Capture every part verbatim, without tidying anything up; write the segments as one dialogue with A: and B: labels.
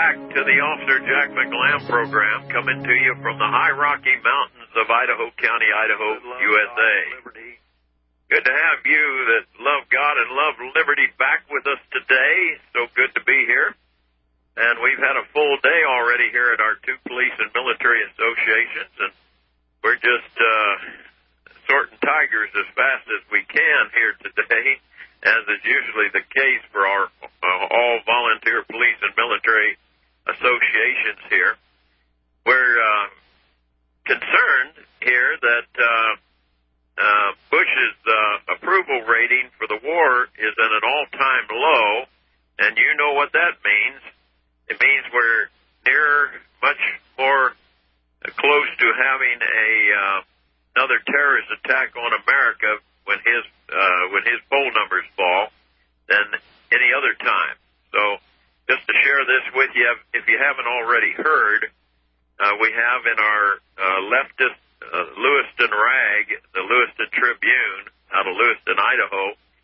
A: back to the Officer Jack McLamb program, coming to you from the high Rocky Mountains of Idaho County, Idaho, U S A. Good to have you that love God and love liberty back with us today. So good to be here. And we've had a full day already here at our two police and military associations, and we're just uh, sorting tigers as fast as we can here today, as is usually the case for our uh, all-volunteer police and military associations here. We're uh, concerned here that uh, uh, Bush's uh, approval rating for the war is at an all-time low, and you know what that means. It means we're near, much more close to having a uh, another terrorist attack on America when his uh, when his poll numbers fall than any other time. So just to share this with you, if you haven't already heard, uh, we have in our uh, leftist uh, Lewiston Rag, the Lewiston Tribune out of Lewiston, Idaho,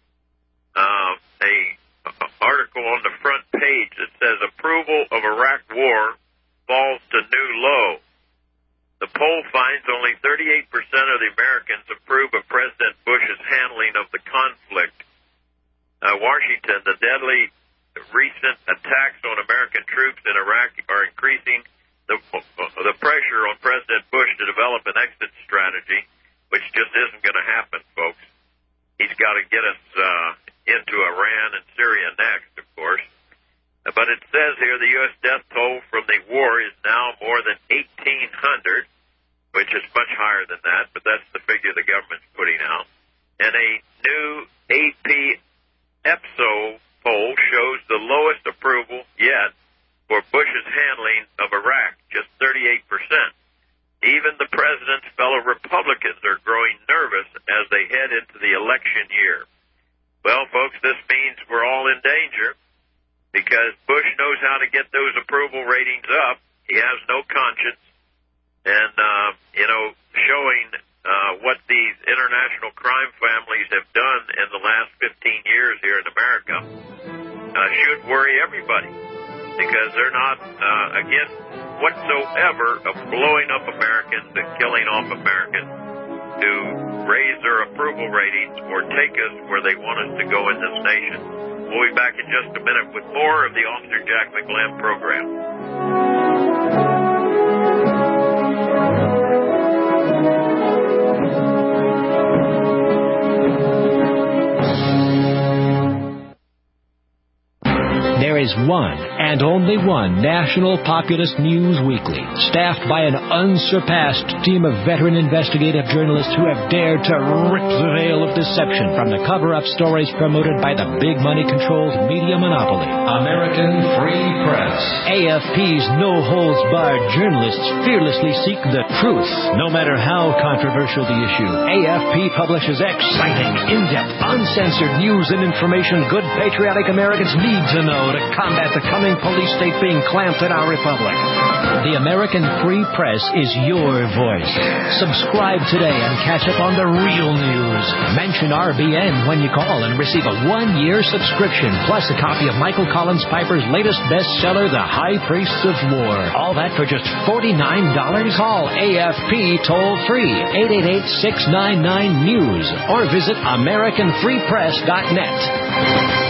A: uh, a, a article on the front page that says approval of Iraq war falls to new low. The poll finds only thirty-eight percent of the Americans approve of President Bush's handling of the conflict. Uh, Washington, the deadly recent attacks on American troops in Iraq are increasing the, the pressure on President Bush to develop an exit strategy, which just isn't going to happen, folks. He's got to get us uh, into Iran and Syria next, of course. But it says here the U S death toll from the war is now more than eighteen hundred, which is much higher than that, but that's the figure the government's putting out. And a new A P E P S O poll shows the lowest approval yet for Bush's handling of Iraq, just thirty-eight percent. Even the president's fellow Republicans are growing nervous as they head into the election year. Well, folks, this means we're all in danger, because Bush knows how to get those approval ratings up. He has no conscience. And, uh, you know, showing uh, what these international crime families have done in the last fifteen years here in America uh, should worry everybody, because they're not, uh, again, whatsoever of blowing up Americans and killing off Americans to raise their approval ratings or take us where they want us to go in this nation. We'll be back in just a minute with more of the Officer Jack McLamb program.
B: There is one and only one national populist news weekly, staffed by an unsurpassed team of veteran investigative journalists who have dared to rip the veil of deception from the cover-up stories promoted by the big money-controlled media monopoly, American Free Press. A F P's no-holds-barred journalists fearlessly seek the truth, no matter how controversial the issue. A F P publishes exciting, in-depth, uncensored news and information good patriotic Americans need to know to combat the coming police state being clamped in our republic. The American Free Press is your voice. Subscribe today and catch up on the real news. Mention R B N when you call and receive a one-year subscription, plus a copy of Michael Collins Piper's latest bestseller, The High Priests of War. All that for just forty-nine dollars. Call A F P toll-free, eight eight eight, six nine nine, news, or visit American Free Press dot net.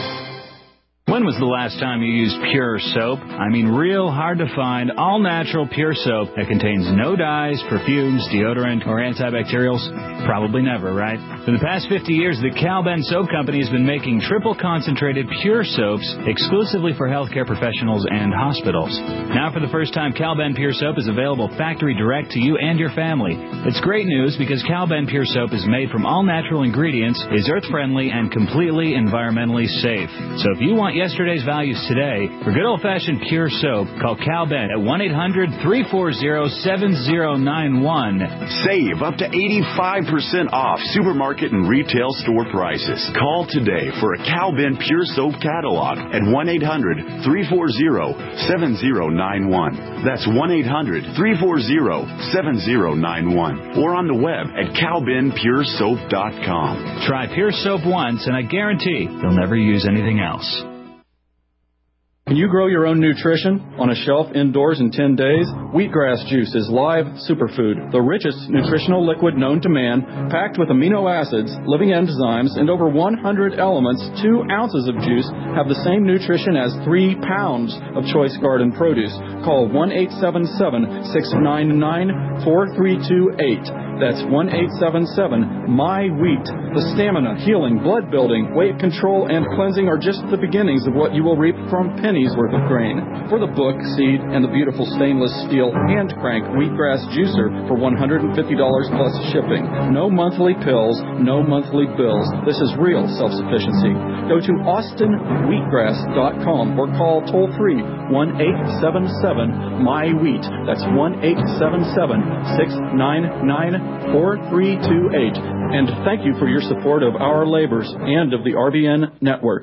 C: When was the last time you used Pure Soap? I mean, real hard to find, all-natural Pure Soap that contains no dyes, perfumes, deodorant, or antibacterials? Probably never, right? For the past fifty years, the Cal-Ben Soap Company has been making triple-concentrated Pure Soaps exclusively for healthcare professionals and hospitals. Now, for the first time, Cal-Ben Pure Soap is available factory direct to you and your family. It's great news because Cal-Ben Pure Soap is made from all-natural ingredients, is earth-friendly, and completely environmentally safe. So if you want yesterday's values today, for good old-fashioned Pure Soap, call Cal-Ben at one eight hundred, three four zero, seven zero nine one.
D: Save up to eighty-five percent off supermarket and retail store prices. Call today for a Cal-Ben Pure Soap catalog at one eight hundred, three four zero, seven zero nine one. That's one eight hundred, three four zero, seven zero nine one. Or on the web at cal ben pure soap dot com.
C: Try Pure Soap once, and I guarantee you'll never use anything else.
E: Can you grow your own nutrition on a shelf indoors in ten days? Wheatgrass juice is live superfood, the richest nutritional liquid known to man, packed with amino acids, living enzymes, and over one hundred elements. Two ounces of juice have the same nutrition as three pounds of choice garden produce. Call one eight seven seven, six nine nine, four three two eight. That's one eight seven seven, M Y wheat. The stamina, healing, blood building, weight control, and cleansing are just the beginnings of what you will reap from pennies worth of grain. For the book, seed, and the beautiful stainless steel hand crank wheatgrass juicer for one hundred fifty dollars plus shipping. No monthly pills, no monthly bills. This is real self-sufficiency. Go to austin wheatgrass dot com or call toll free one eight seven seven, M Y wheat. That's one eight seven seven, six nine nine, four three two eight. And thank you for your support of our labors and of the R B N network.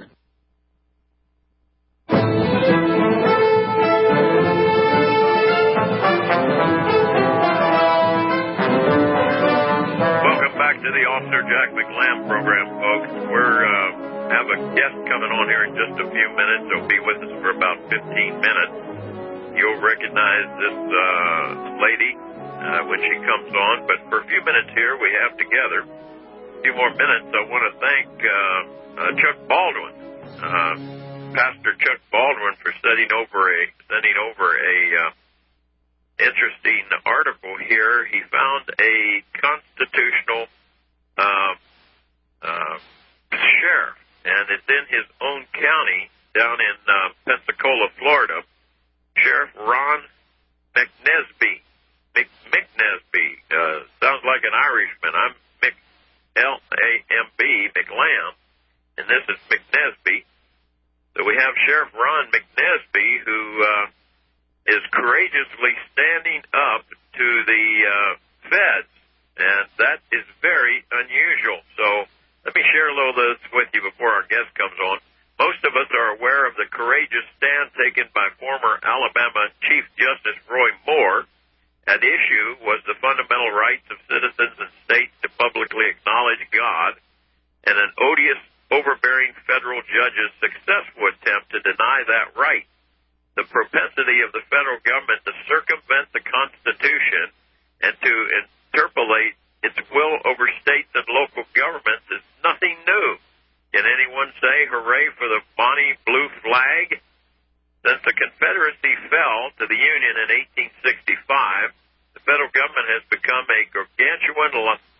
A: Welcome back to the Officer Jack McLamb program, folks. We're uh, have a guest coming on here in just a few minutes. He'll be with us for about fifteen minutes. You'll recognize this uh, lady Uh, when she comes on, but for a few minutes here we have together, a few more minutes, I want to thank uh, uh, Chuck Baldwin, uh, Pastor Chuck Baldwin, for sending over a sending over a uh, interesting article here. He found a constitutional uh, uh, sheriff, and it's in his own county down in uh, Pensacola, Florida. Sheriff Ron McNesby. Mick, Mick Nesby, uh, sounds like an Irishman. I'm Mick, L A M B, McLamb, and this is McNesby. So we have Sheriff Ron McNesby, who uh, is courageously standing up to the uh, feds, and that is very unusual. So let me share a little of this with you before our guest comes on. Most of us are aware of the courageous stand taken by former Alabama Chief Justice Roy Moore. At issue was the fundamental rights of citizens and states to publicly acknowledge God, and an odious, overbearing federal judge's successful attempt to deny that right. The propensity of the federal government to circumvent the Constitution and to interpolate its will over states and local governments is nothing new. Can anyone say hooray for the Bonnie Blue flag? Since the Confederacy fell to the Union in eighteen sixty-five, the federal government has become a gargantuan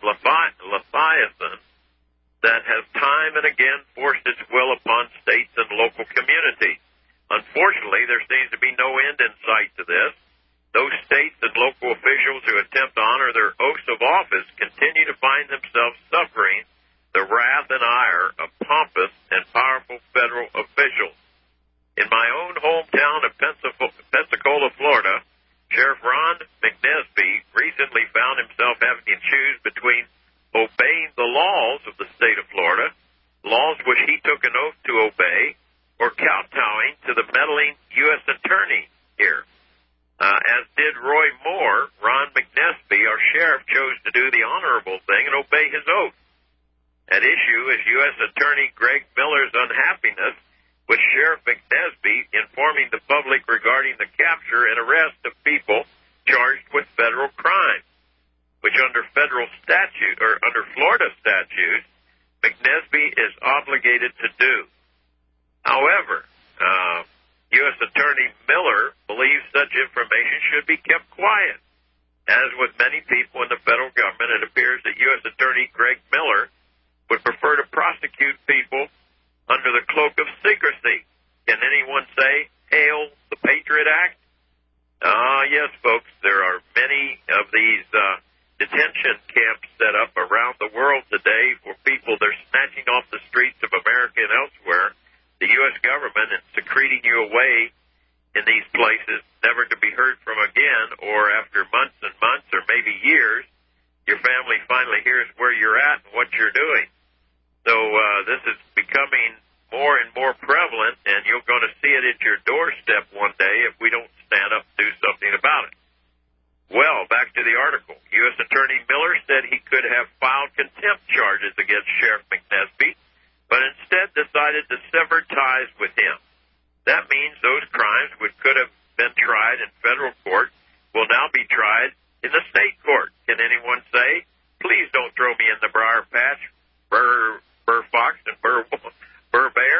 A: leviathan that has time and again forced its will upon states and local communities. Unfortunately, there seems to be no end in sight to this. Those states and local officials who attempt to honor their oaths of office continue to find themselves suffering the wrath and ire of pompous and powerful federal officials. In my own hometown of Pensacola, Florida, Sheriff Ron McNesby recently found himself having to choose between obeying the laws of the state of Florida, laws which he took an oath to obey, or kowtowing to the meddling U S attorney here. Uh, as did Roy Moore, Ron McNesby, our sheriff, chose to do the honorable thing and obey his oath. At issue is U S Attorney Greg Miller's unhappiness with Sheriff McNesby informing the public regarding the capture and arrest of people charged with federal crimes, which under federal statute, or under Florida statute, McNesby is obligated to do. However, uh, U S Attorney Miller believes such information should be kept quiet. As with many people in the federal government, it appears that U S Attorney Greg Miller would prefer to prosecute people under the cloak of secrecy. Can anyone say, hail the Patriot Act? Ah, uh, yes, folks, there are many of these uh, detention camps set up around the world today for people they're snatching off the streets of America and elsewhere. The U S government is secreting you away in these places, never to be heard from again, or after months and months or maybe years, your family finally hears where you're at and what you're doing. So uh, this is becoming more and more prevalent, and you're going to see it at your doorstep one day if we don't stand up and do something about it. Well, back to the article. U S Attorney Miller said he could have filed contempt charges against Sheriff McNesby, but instead decided to sever ties with him. That means those crimes which could have been tried in federal court will now be tried in the state court. Can anyone say, please don't throw me in the briar patch, Burr, Burr Fox and Burr, Burr Bear?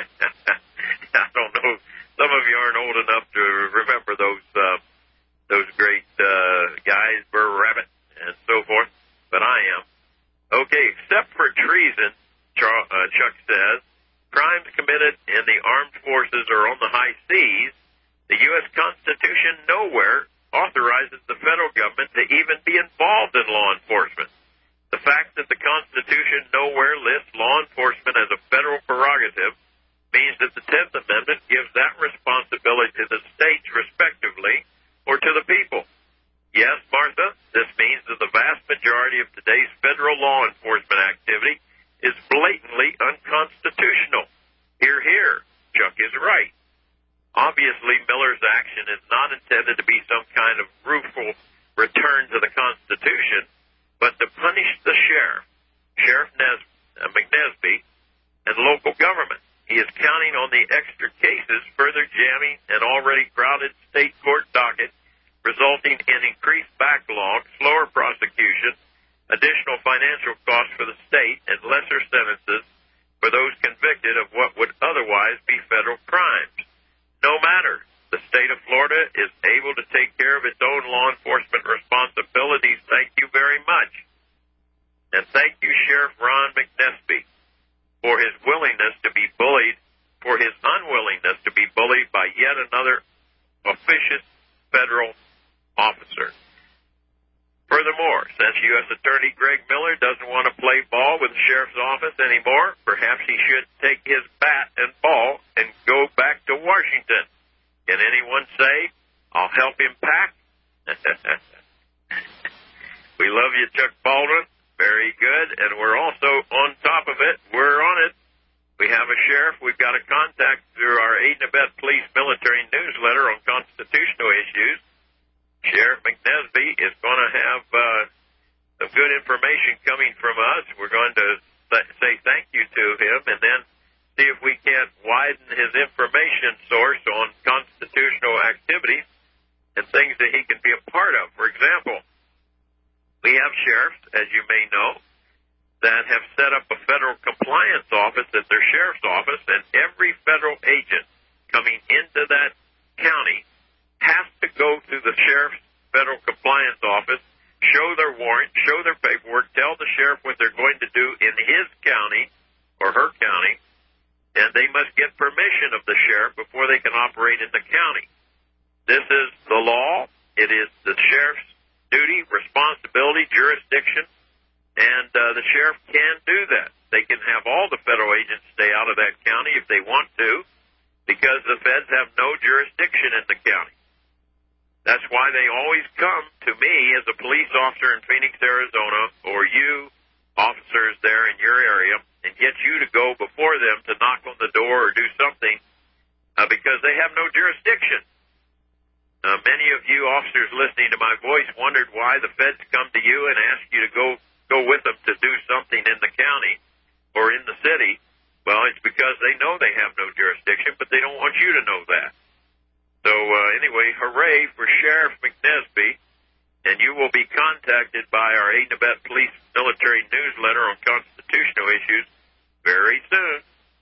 A: I don't know. Some of you aren't old enough to remember those uh, those great uh, guys, Burr Rabbit and so forth, but I am. Okay, except for treason, Char- uh, Chuck says, crimes committed in the armed forces or on the high seas, the U S Constitution nowhere authorizes the federal government to even be involved in law enforcement. The fact that the Constitution nowhere lists law enforcement as a federal prerogative means that the tenth Amendment gives that responsibility to the states respectively or to the people. Yes, Martha, this means that the vast majority of today's federal law enforcement activity is blatantly unconstitutional. Hear, hear. Chuck is right. Obviously, Miller's action is not intended to be some kind of rueful return to the Constitution, but to punish the sheriff, Sheriff Nes- uh, McNesby, and local government. He is counting on the extra cases further jamming an already crowded state court docket, resulting in increased backlog, slower prosecution, additional financial costs for the state, and lesser sentences for those convicted of what would otherwise be federal crimes. No matter, the state of Florida is able to take care of its own law enforcement responsibilities. Thank you very much. And thank you, Sheriff Ron McNesby, for his willingness to be bullied, for his unwillingness to be bullied by yet another officious federal officer. Furthermore, since U S Attorney Greg Miller doesn't want to play ball with the sheriff's office anymore, perhaps he should take his bat and ball and go back to Washington. Can anyone say, I'll help him pack? We love you, Chuck Baldwin. Very good. And we're also on top of it. We're on it. We have a sheriff. We've got a contact through our Aid and Abet Police Military newsletter on constitutional issues. Sheriff McNesby is going to have uh, some good information coming from us. We're going to th- say thank you to him and then see if we can't widen his information source on constitutional activities and things that he can be a part of. For example, we have sheriffs, as you may know, that have set up a federal compliance office at their sheriff's office, and every federal agent coming into that county has to go through the sheriff's federal compliance office, show their warrant, show their paperwork, tell the sheriff what they're going to do in his county or her county, and they must get permission of the sheriff before they can operate in the county. This is the law. It is the sheriff's duty, responsibility, jurisdiction, and uh, the sheriff can do that. They can have all the federal agents stay out of that county if they want to, because the feds have no jurisdiction in the county. That's why they always come to me as a police officer in Phoenix, Arizona, or you officers there in your area, and get you to go before them to knock on the door or do something uh, because they have no jurisdiction. Uh, many of you officers listening to my voice wondered why the feds come to you and ask you to go, go with them to do something in the county or in the city. Well, it's because they know they have no jurisdiction, but they don't want you to know that. So uh, anyway, hooray for Sheriff McNesby, and you will be contacted by our Aid and Abet Police Military newsletter on constitutional issues very soon.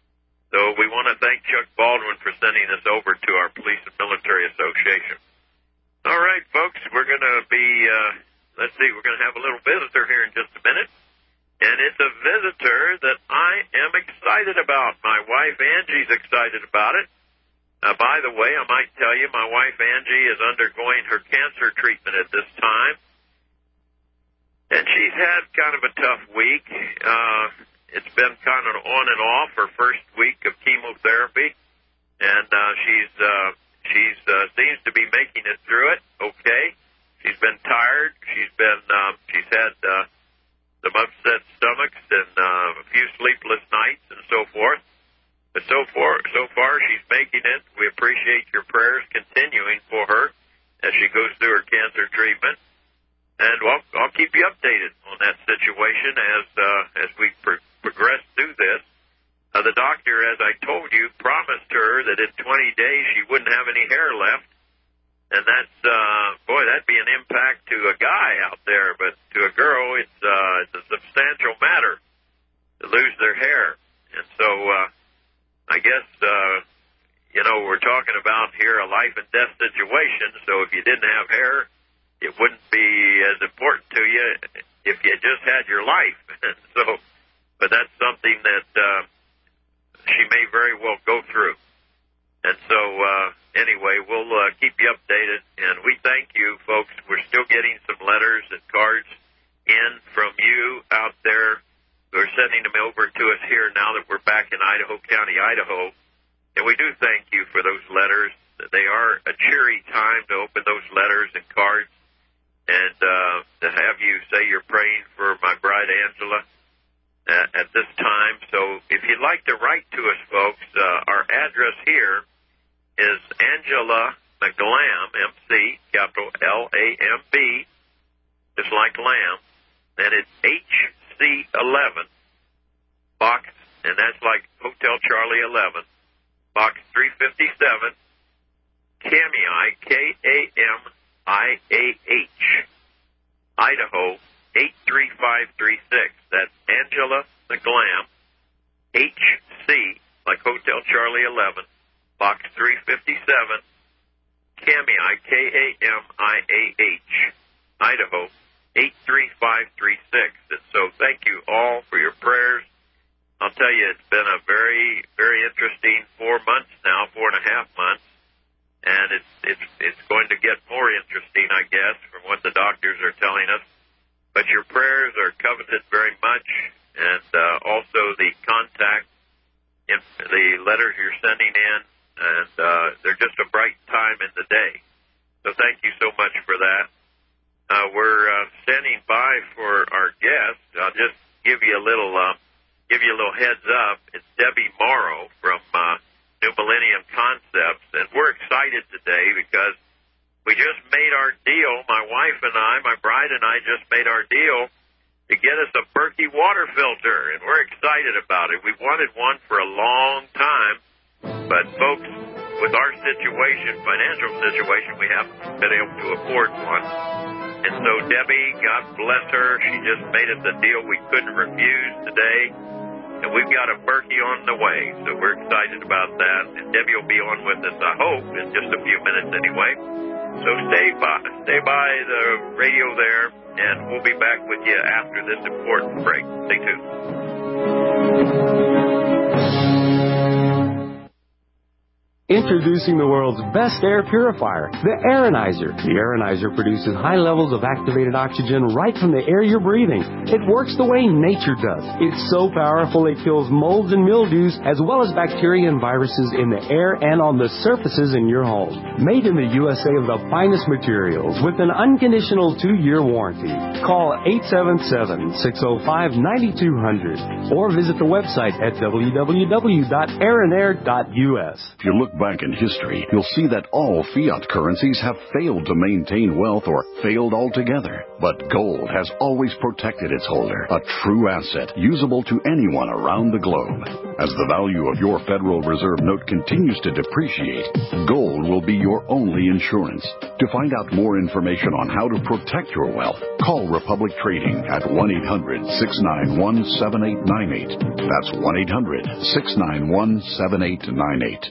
A: So we want to thank Chuck Baldwin for sending this over to our Police and Military Association. All right, folks, we're going to be, uh, let's see, we're going to have a little visitor here in just a minute. And it's a visitor that I am excited about. My wife, Angie's excited about it. Uh, by the way, I might tell you, my wife, Angie, is undergoing her cancer treatment at this time. And she's had kind of a tough week. Uh, it's been kind of on and off her first week of chemotherapy. And uh, she's uh, she's uh, seems to be making it through it okay. She's been tired. She's been, um, she's had uh, some upset stomachs and uh, a few sleepless nights and so forth. But so far, so far, she's making it. We appreciate your prayers continuing for her as she goes through her cancer treatment. And I'll, I'll keep you updated on that situation as uh, as we pro- progress through this. Uh, the doctor, as I told you, promised her that in twenty days she wouldn't have any hair left. And that's, uh, boy, that'd be an impact to a guy out there. But to a girl, it's, uh, it's a substantial matter to lose their hair. And so, uh, I guess, uh, you know, we're talking about here a life and death situation. So if you didn't have hair, it wouldn't be as important to you if you just had your life. And so, but that's something that, uh, she may very well go through. And so, uh, anyway, we'll uh, keep you updated, and we thank you, folks. We're still getting some letters and cards in from you out there who are sending them over to us here now that we're back in Idaho County, Idaho. And we do thank you for those letters. They are a cheery time to open those letters and cards and uh, to have you say you're praying for my bride, Angela, uh, at this time. So if you'd like to write to us, folks, uh, our address here is Angela McLamb, M C, capital L A M B, just like Lamb. Then it's H C eleven, box, and that's like Hotel Charlie eleven, box three fifty-seven, Kamii, K A M I A H, Idaho, eight three five three six. That's Angela McLamb, H C, like Hotel Charlie eleven, box three fifty-seven, Kamii, K A M I A H, Idaho, eight three five three six. And so thank you all for your prayers. I'll tell you, it's been a very, very interesting four months now, four and a half months, and it's it's it's going to get more interesting, I guess, from what the doctors are telling us. But your prayers are coveted very much, and uh, also the contact, in the letters you're sending in, and uh, they're just a bright time in the day. So thank you so much for that. Uh, we're uh, standing by for our guest. I'll just give you a little, uh, give you a little heads up. It's Debbie Morrow from uh, New Millennium Concepts, and we're excited today because we just made our deal. My wife and I, my bride and I, just made our deal to get us a Berkey water filter, and we're excited about it. We've wanted one for a long time. But, folks, with our situation, financial situation, we haven't been able to afford one. And so Debbie, God bless her, she just made us a deal we couldn't refuse today. And we've got a Berkey on the way, so we're excited about that. And Debbie will be on with us, I hope, in just a few minutes anyway. So stay by, stay by the radio there, and we'll be back with you after this important break. Stay tuned.
F: Introducing the world's best air purifier, the Aeronizer. The Aeronizer produces high levels of activated oxygen right from the air you're breathing. It works the way nature does. It's so powerful it kills molds and mildews as well as bacteria and viruses in the air and on the surfaces in your home. Made in the U S A of the finest materials with an unconditional two-year warranty. Call eight seven seven, six oh five, nine two zero zero or visit the website at w w w dot aeronair dot u s.
D: If you look back in history, you'll see that all fiat currencies have failed to maintain wealth or failed altogether. But gold has always protected its holder, a true asset usable to anyone around the globe. As the value of your Federal Reserve note continues to depreciate, gold will be your only insurance. To find out more information on how to protect your wealth, call Republic Trading at one eight hundred, six nine one, seven eight nine eight. That's one eight hundred, six nine one, seven eight nine eight.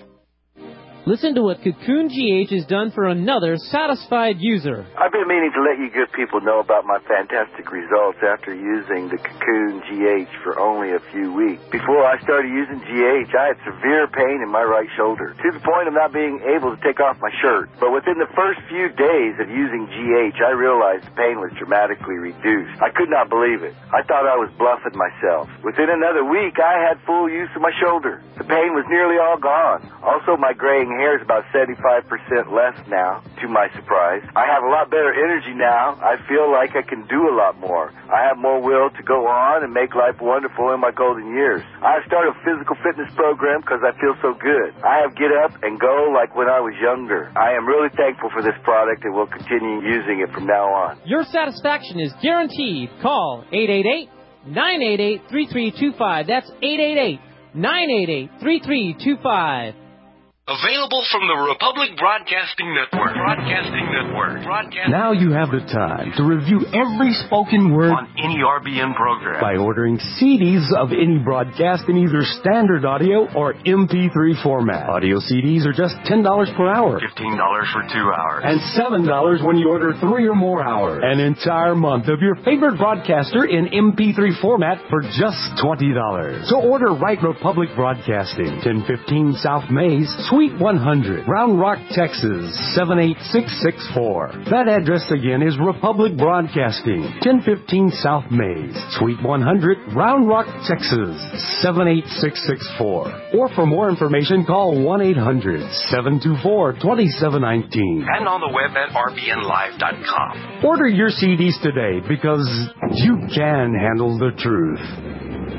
G: Listen to what Cocoon G H has done for another satisfied user.
H: I've been meaning to let you good people know about my fantastic results after using the Cocoon G H for only a few weeks. Before I started using G H, I had severe pain in my right shoulder, to the point of not being able to take off my shirt. But within the first few days of using G H, I realized the pain was dramatically reduced. I could not believe it. I thought I was bluffing myself. Within another week, I had full use of my shoulder. The pain was nearly all gone. Also, my graying hair is about seventy-five percent less now, to my surprise. I have a lot better energy now. I feel like I can do a lot more. I have more will to go on and make life wonderful in my golden years. I have started a physical fitness program because I feel so good. I have get up and go like when I was younger. I am really thankful for this product and will continue using it from now on.
G: Your satisfaction is guaranteed. Call eight eight eight, nine eight eight, three three two five. That's eight eight eight, nine eight eight, three three two five.
I: Available from the Republic Broadcasting Network. Broadcasting Network. Broadcasting
F: Now you have the time to review every spoken word
I: on any R B N program
F: by ordering C Ds of any broadcast in either standard audio or M P three format. Audio C Ds are just ten dollars per hour.
I: fifteen dollars for two hours.
F: And seven dollars when you order three or more hours. An entire month of your favorite broadcaster in M P three format for just twenty dollars. So order Right Republic Broadcasting, ten fifteen South Mays, Suite one hundred, Round Rock, Texas, seven eight six six four. That address again is Republic Broadcasting, ten fifteen South Mays, Suite one hundred, Round Rock, Texas, seven eight six six four. Or for more information, call one eight hundred, seven two four, two seven one nine.
I: And on the web at r b n live dot com.
F: Order your C Ds today because you can handle the truth.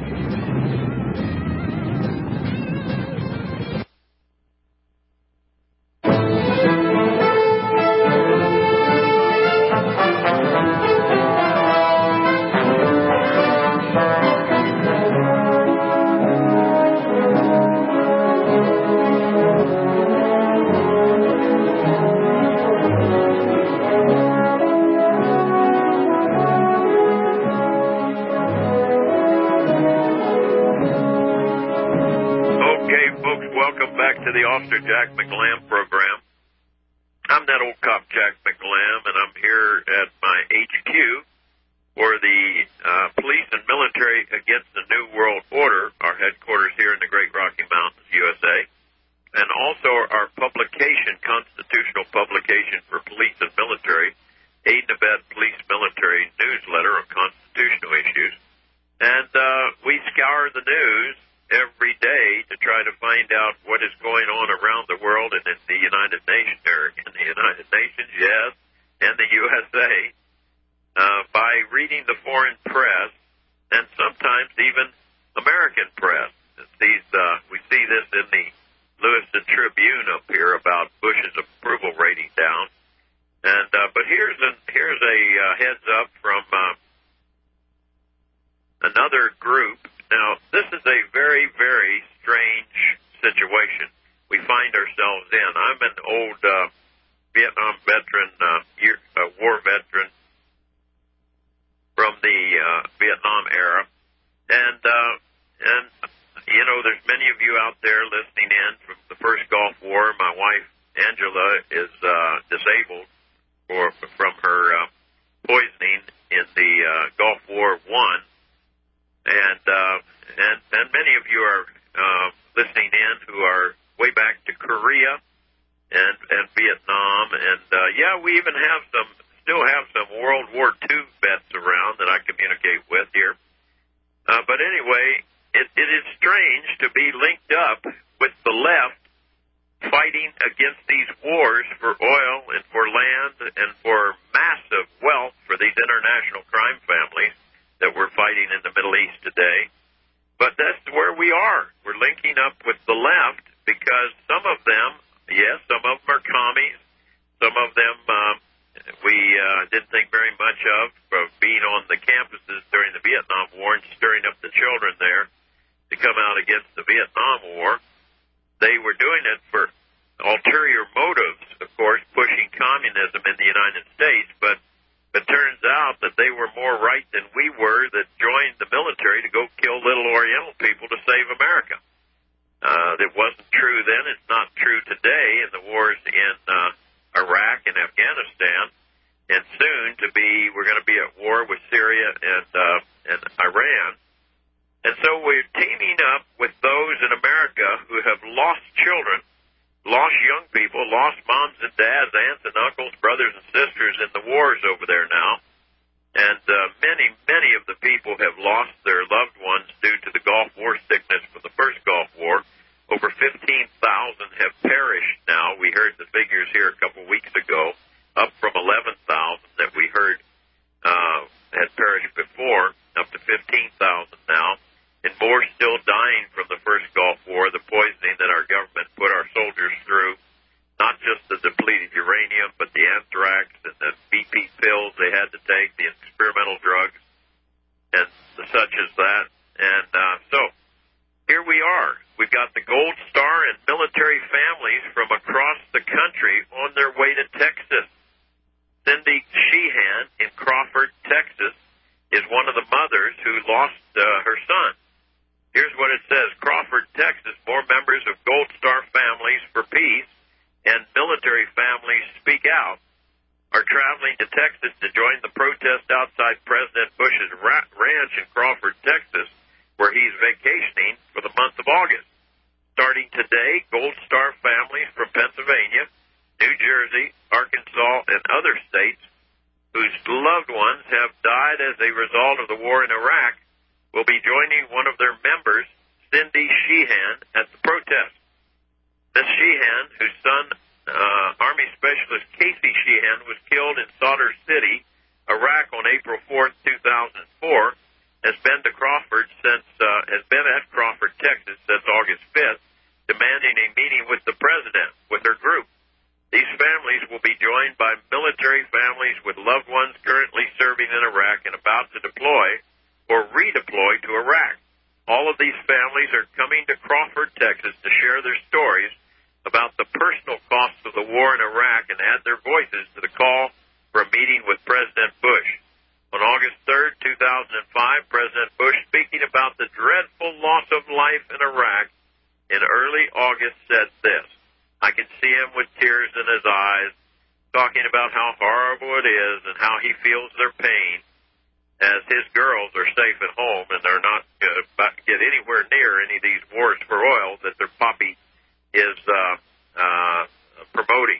A: Jack McLam program. I'm that old cop Jack McLam, and I'm here at my H Q for the uh, Police and Military Against the New World Order, our headquarters here in the Great Rocky Mountains, U S A, and also our publication, constitutional publication for police and military, Aid and Abet Police Military newsletter on constitutional issues. And uh, we scour the news every day to try to find out what is going on around the world and in the United Nations, or in the United Nations, yes, and the U S A, uh, by reading the foreign press and sometimes even American press. These, uh, we see this in the Lewiston Tribune up here about Bush's approval rating down. And uh, but here's a here's a uh, heads up from uh, another group. Now, this is a very, very strange situation we find ourselves in. I'm an old uh, Vietnam veteran, uh, year, uh, war veteran from the uh, Vietnam era. And, uh, and, you know, there's many of you out there listening in from the first Gulf War. My wife, Angela, is uh, disabled for, from her uh, poisoning in the uh, Gulf War One. And, uh, and, and many of you are, uh, listening in who are way back to Korea and, and Vietnam. And, uh, yeah, we even have some, still have some World War Two vets around that I communicate with here. Uh, but anyway, it, it is strange to be linked up with the left fighting against these wars for oil and for land and for massive wealth for these international crime families that we're fighting in the Middle East today. But that's where we are. We're linking up with the left because some of them, yes, some of them are commies. Some of them uh, we uh, didn't think very much of for being on the campuses during the Vietnam War and stirring up the children there to come out against the Vietnam War. They were doing it for ulterior motives, of course, pushing communism in the United States, but It turns out that they were more right than we were that joined the military to go kill little Oriental people to save America. Uh, it wasn't true then. It's not true today in the wars in uh, Iraq and Afghanistan. And soon to be, we're going to be at war with Syria and, uh, and Iran. And so we're teaming up with those in America who have lost children, lost young people, lost moms and dads, aunts and uncles, brothers and sisters in the wars over there now. And uh, many, many of the people have lost their loved ones due to the Gulf War sickness from the first Gulf War. Over fifteen thousand have perished now. We heard the figures here a couple weeks ago, up from eleven thousand that we heard uh, had perished before, up to fifteen thousand now. And more still dying from the first Gulf War, the poisoning that our government put our soldiers through, not just the depleted uranium, but the anthrax and the B P pills they had to take, the experimental drugs, and the such as that. And uh, so here we are. got the Gold Star and military families from across the country on their way to Texas. Cindy Sheehan in Crawford, Texas, is one of the mothers who lost uh, her son. Here's what it says. Crawford, Texas, more members of Gold Star Families for Peace and military families speak out are traveling to Texas to join the protest outside President Bush's ra- ranch in Crawford, Texas, where he's vacationing for the month of August. Starting today, Gold Star families from Pennsylvania, New Jersey, Arkansas, and other states whose loved ones have died as a result of the war in Iraq will be joining one of their members, Cindy Sheehan, at the protest. Miz Sheehan, whose son, uh, Army Specialist Casey Sheehan, was killed in Sadr City, Iraq on April fourth, two thousand four, has been to Crawford since, uh, has been at Crawford, Texas since August fifth, demanding a meeting with the president, with her group. These families will be joined by military families with loved ones currently serving in Iraq and about to deploy or redeploy to Iraq. All of these families are coming to Crawford, Texas to share their stories about the personal costs of the war in Iraq and add their voices to the call for a meeting with President Bush. On August third, two thousand five, President Bush, speaking about the dreadful loss of life in Iraq in early August, said this. I can see him with tears in his eyes, talking about how horrible it is and how he feels their pain as his girls are safe at home and they're not uh, about to get anywhere near any of these wars for oil that their poppy is uh, uh, promoting.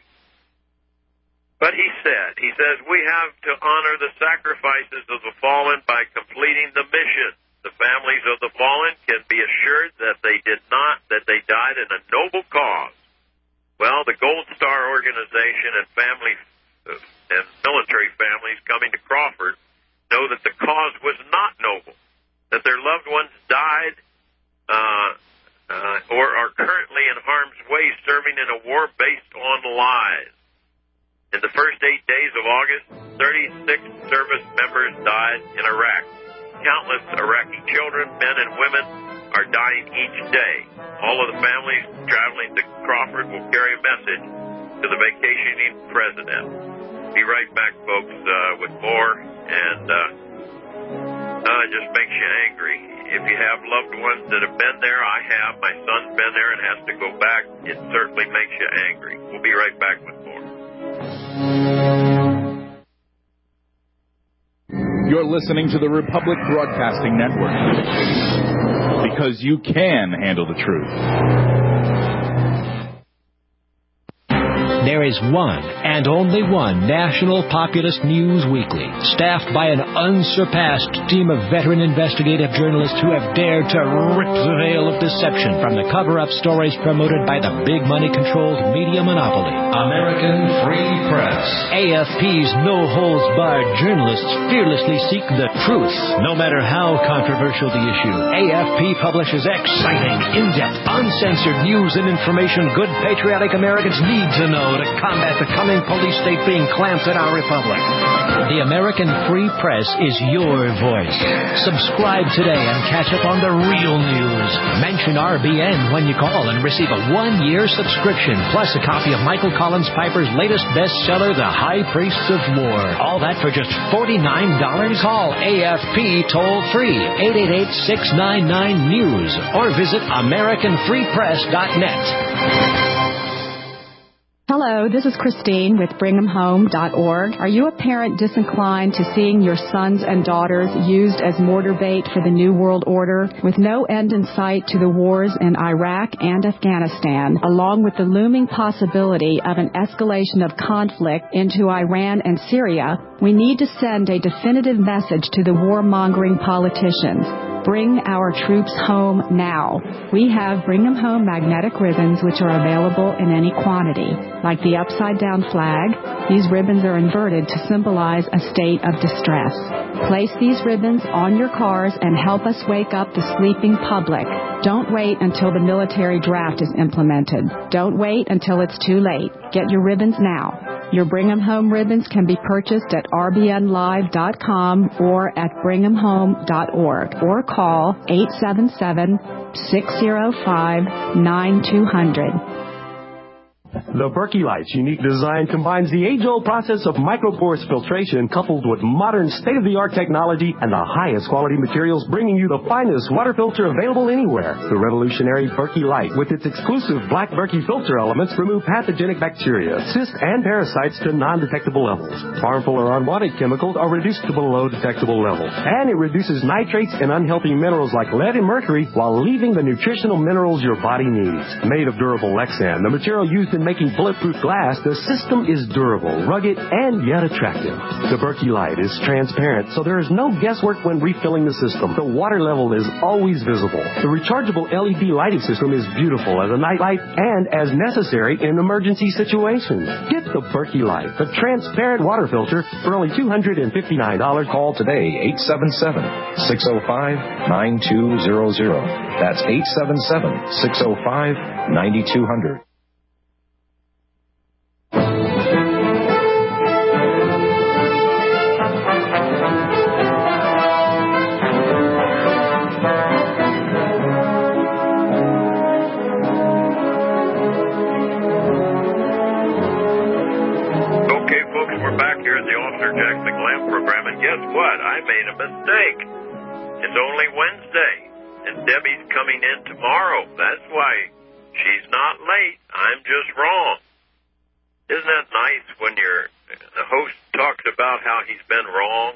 A: But he said, he says, we have to honor the sacrifices of the fallen by completing the mission. The families of the fallen can be assured that they did not, that they died in a noble cause. Well, the Gold Star organization and family uh, and military families coming to Crawford know that the cause was not noble, that their loved ones died uh, uh, or are currently in harm's way serving in a war based on lies. In the first eight days of August, thirty-six service members died in Iraq. Countless Iraqi children, men and women are dying each day. All of the families traveling to Crawford will carry a message to the vacationing president. Be right back, folks, uh, with more, and uh, uh, it just makes you angry. If you have loved ones that have been there, I have. My son's been there and has to go back. It certainly makes you angry. We'll be right back with more.
J: You're listening to the Republic Broadcasting Network, because you can handle the truth.
B: There is one and only one national populist news weekly, staffed by an unsurpassed team of veteran investigative journalists who have dared to rip the veil of deception from the cover-up stories promoted by the big money-controlled media monopoly. American Free Press. A F P's no-holds-barred journalists fearlessly seek the truth, no matter how controversial the issue. A F P publishes exciting, in-depth, uncensored news and information good patriotic Americans need to know to combat the coming police state being clamps at our republic. The American Free Press is your voice. Subscribe today and catch up on the real news. Mention R B N when you call and receive a one-year subscription, plus a copy of Michael Collins Piper's latest bestseller, The High Priests of War. All that for just forty-nine dollars. Call A F P toll-free, eight eight eight, six nine nine, news, or visit American Free Press dot net.
K: Hello, this is Christine with Brigham Home dot org. Are you a parent disinclined to seeing your sons and daughters used as mortar bait for the New World Order? With no end in sight to the wars in Iraq and Afghanistan, along with the looming possibility of an escalation of conflict into Iran and Syria, we need to send a definitive message to the warmongering politicians. Bring our troops home now. We have Bring 'em Home magnetic ribbons, which are available in any quantity. Like the upside-down flag, these ribbons are inverted to symbolize a state of distress. Place these ribbons on your cars and help us wake up the sleeping public. Don't wait until the military draft is implemented. Don't wait until it's too late. Get your ribbons now. Your Brigham Home ribbons can be purchased at r b n live dot com or at brigham home dot org or call eight seven seven, six zero five, nine two zero zero.
L: The Berkey Light's unique design combines the age-old process of microporous filtration coupled with modern state-of-the-art technology and the highest quality materials, bringing you the finest water filter available anywhere. The revolutionary Berkey Light, with its exclusive black Berkey filter elements, remove pathogenic bacteria, cysts, and parasites to non-detectable levels. Harmful or unwanted chemicals are reduced to below detectable levels. And it reduces nitrates and unhealthy minerals like lead and mercury while leaving the nutritional minerals your body needs. Made of durable Lexan, the material used in making bulletproof glass, the system is durable, rugged, and yet attractive. The Berkey Light is transparent, so there is no guesswork when refilling the system. The water level is always visible. The rechargeable L E D lighting system is beautiful as a night light and as necessary in emergency situations. Get the Berkey Light, the transparent water filter, for only two hundred fifty-nine dollars.
M: Call today, eight seven seven, six zero five, nine two zero zero. That's eight seven seven, six zero five, nine two zero zero.
A: Guess what? I made a mistake. It's only Wednesday, and Debbie's coming in tomorrow. That's why she's not late. I'm just wrong. Isn't that nice when your the host talks about how he's been wrong?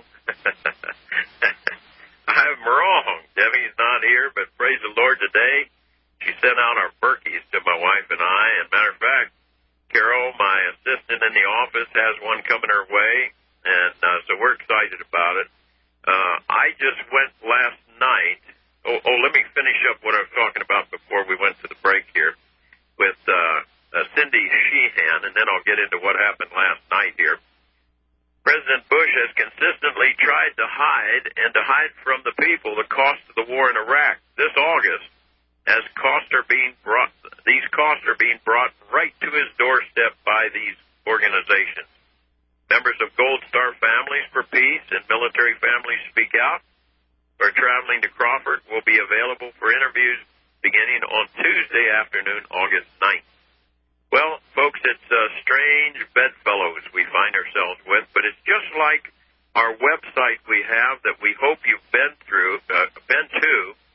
A: I'm wrong. Debbie's not here, but praise the Lord today. She sent out our Berkeys to my wife and I. And matter of fact, Carol, my assistant in the office, has one coming her way. And uh, so we're excited about it. Uh, I just went last night. Oh, oh, let me finish up what I was talking about before we went to the break here with uh, uh, Cindy Sheehan, and then I'll get into what happened last night here. President Bush has consistently tried to hide and to hide from the people the cost of the war in Iraq. This August, as costs are being brought, these costs are being brought right to his doorstep by these organizations. Members of Gold Star Families for Peace and Military Families Speak Out who are traveling to Crawford will be available for interviews beginning on Tuesday afternoon, August ninth. Well, folks, it's uh, strange bedfellows we find ourselves with, but it's just like our website we have that we hope you've been through, uh, been to,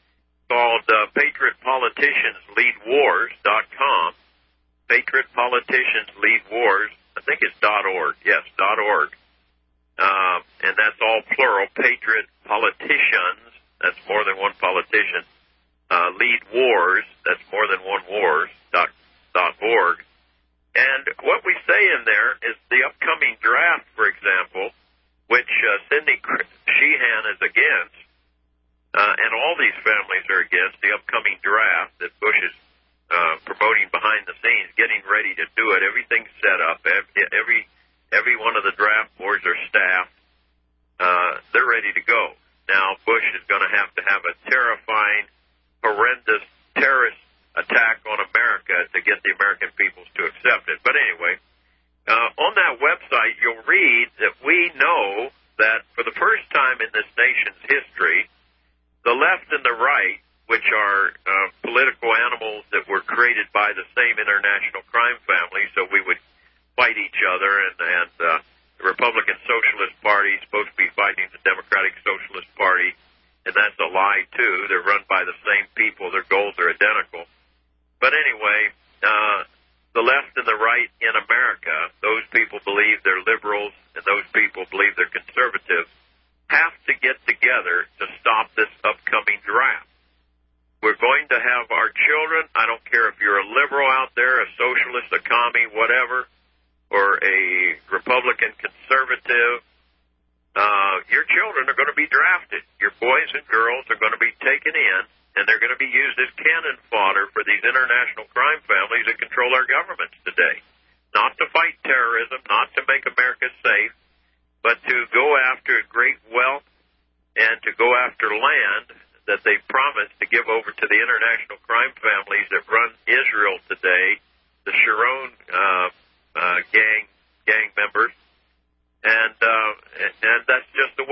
A: called uh, Patriot Politicians Lead Wars dot com. Patriot Politicians Lead Wars. I think it's .org. Yes, .org. Um, and that's all plural. Patriot Politicians. That's more than one politician. Uh, Lead Wars. That's more than one wars. Dot, dot org. And what we say in there is the upcoming draft, for example, which uh, Cindy Sheehan is against, uh, and all these families are against the upcoming draft that Bush is Uh, promoting behind the scenes, getting ready to do it. Everything's set up. Every every one of the draft boards are staffed. Uh, they're ready to go. Now, Bush is going to have to have a terrifying, horrendous terrorist attack on America to get the American peoples to accept it. But anyway, uh, on that website, you'll read that we know that for the first time in this nation's history, the left and the right, which are uh, political animals that were created by the same international crime family, so we would fight each other, and, and uh, the Republican Socialist Party is supposed to be fighting the Democratic Socialist Party, and that's a lie, too. They're run by the same people. Their goals are identical. But anyway, uh, the left and the right in America, those people believe they're liberals, and those people believe they're conservatives, have to get together to stop this upcoming draft. We're going to have our children, I don't care if you're a liberal out there, a socialist, a commie, whatever, or a Republican conservative, uh, your children are going to be drafted. Your boys and girls are going to be taken in, and they're going to be used as cannon fodder for these international crime families that control our governments today. Not to fight terrorism, not to make America safe, but to go after great wealth and to go after land that they promised to give over to the international crime families that run Israel today, the Sharon uh, uh, gang gang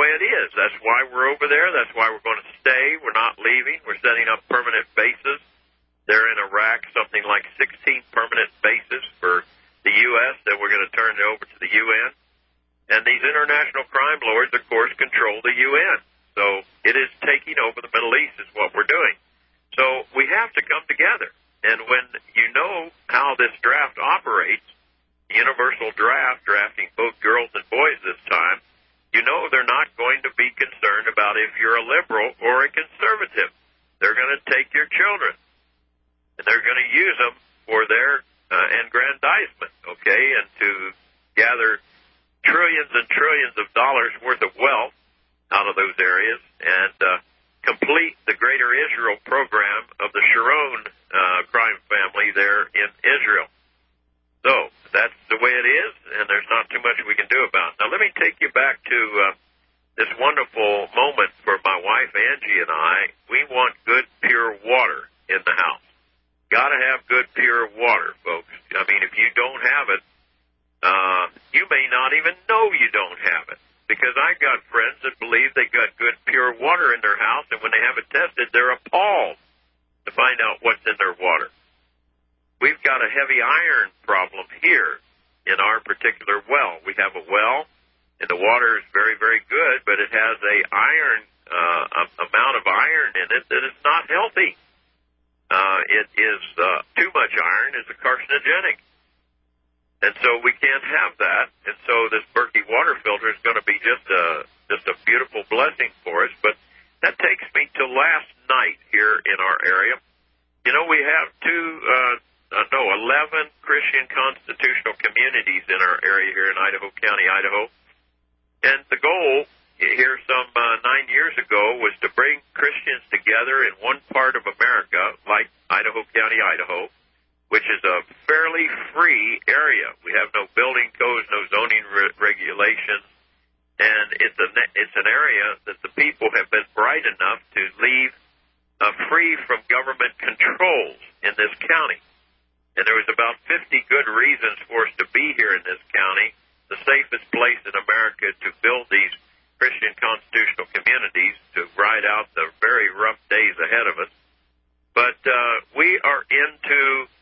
A: way it is. That's why we're over there. That's why we're going to stay. We're not leaving. We're setting up permanent bases there in Iraq, something like sixteen permanent bases for the U S that we're going to turn over to the U N. And these international crime lords, of course, control the U N. So it is taking over the Middle East is what we're doing. So we have to come together. And when you know how this draft operates, universal draft, drafting both girls and boys this time, you know they're not going to be concerned about if you're a liberal or a conservative. They're going to take your children, and they're going to use them for their uh, aggrandizement, okay, and to gather trillions and trillions of dollars worth of wealth out of those areas and uh, complete the Greater Israel program of the Sharon uh, crime family there in Israel. So that's the way it is, and there's not too much we can do about it. Now, let me take you back to uh, this wonderful moment for my wife, Angie, and I. We want good, pure water in the house. Got to have good, pure water, folks. I mean, if you don't have it, uh, you may not even know you don't have it, because I've got friends that believe they got good, pure water in their house, and when they have it tested, they're appalled to find out what's in their water. We've got a heavy iron problem here in our particular well. We have a well, and the water is very, very good, but it has a iron uh, amount of iron in it that is not healthy. Uh, it is uh, too much iron is a carcinogenic, and so we can't have that. And so this Berkey water filter is going to be just a just a beautiful blessing for us. But that takes me to last night here in our area. You know, we have two. Uh, Uh, no, eleven Christian constitutional communities in our area here in Idaho County, Idaho. And the goal here some uh, nine years ago was to bring Christians together in one part of America, like Idaho County, Idaho, which is a fairly free area. We have no building codes, no zoning re- regulations, and it's, a, it's an area that the people have been bright enough to leave uh, free from government controls in this county. And there was about fifty good reasons for us to be here in this county, the safest place in America to build these Christian constitutional communities to ride out the very rough days ahead of us. But uh, we are into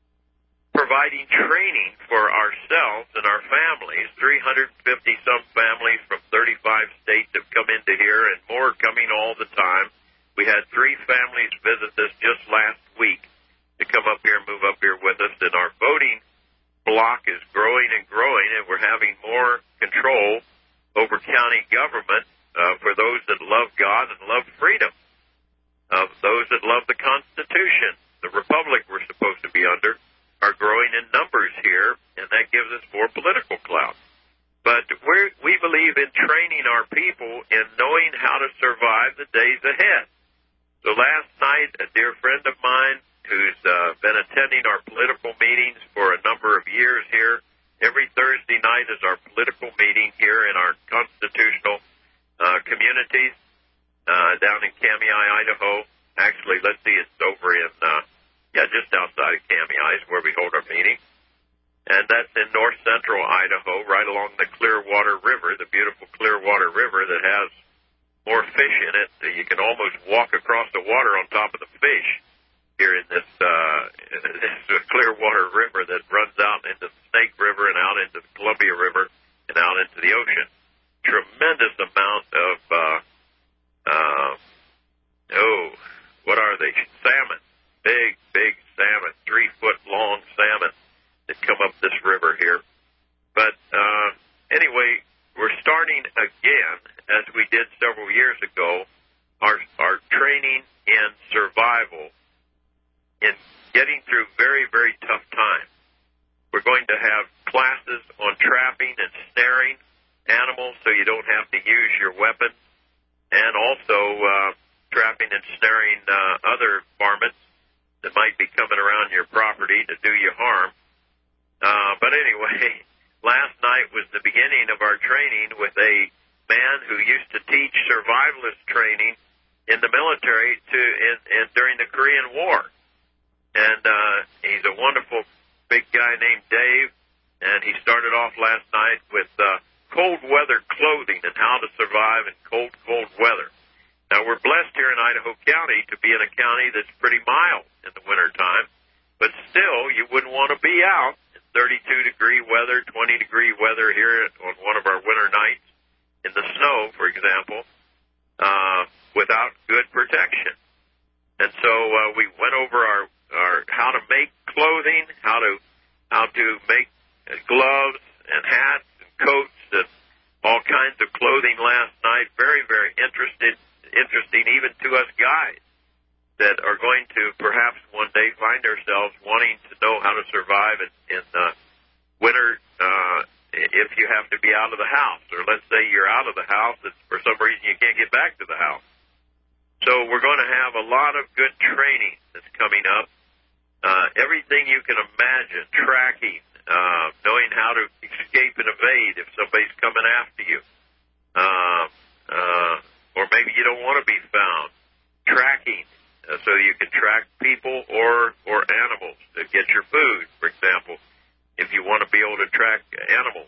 A: providing training for ourselves and our families. three hundred fifty some families from thirty-five states have come into here, and more coming all the time. We had three families visit us just last week to come up here and move up here with us, and our voting block is growing and growing, and we're having more control over county government uh, for those that love God and love freedom, of uh, those that love the Constitution. The republic we're supposed to be under are growing in numbers here, and that gives us more political clout. But we're, we believe in training our people in knowing how to survive the days ahead. So last night, a dear friend of mine who's uh, been attending our political meetings for a number of years here. Every Thursday night is our political meeting here in our constitutional uh, communities uh, down in Kamei, Idaho. Actually, let's see, it's over in, uh, yeah, just outside of Kamei is where we hold our meeting. And that's in north central Idaho, right along the Clearwater River, the beautiful Clearwater River that has more fish in it that you can almost walk across the water on top of the fish. Here in this, uh, this Clearwater River that runs out into the Snake River and out into the Columbia River and out into the ocean. Tremendous amount of, uh, uh, oh, what are they? Salmon. Big, big salmon. Three foot long salmon that come up this river here. But, uh, anyway, we're starting again, as we did several years ago, our, our training in survival in getting through very, very tough times. We're going to have classes on trapping and snaring animals so you don't have to use your weapon, and also uh, trapping and snaring uh, other varmints that might be coming around your property to do you harm. Uh, but anyway, last night was the beginning of our training with a man who used to teach survivalist training in the military to in, in, during the Korean War. And uh, he's a wonderful big guy named Dave, and he started off last night with uh, cold weather clothing and how to survive in cold, cold weather. Now, we're blessed here in Idaho County to be in a county that's pretty mild in the wintertime, but still, you wouldn't want to be out in thirty-two degree weather, twenty degree weather here on one of our winter nights in the snow, for example, uh, without good protection. And so uh, we went over our, our how to make clothing, how to how to make gloves and hats and coats and all kinds of clothing last night. Very, very interested, interesting even to us guys that are going to perhaps one day find ourselves wanting to know how to survive in, in uh, winter uh, if you have to be out of the house. Or let's say you're out of the house and for some reason you can't get back to the house. So we're going to have a lot of good training that's coming up. Uh, everything you can imagine, tracking, uh, knowing how to escape and evade if somebody's coming after you. Uh, uh, or maybe you don't want to be found. Tracking, uh, so you can track people or, or animals to get your food, for example, if you want to be able to track animals.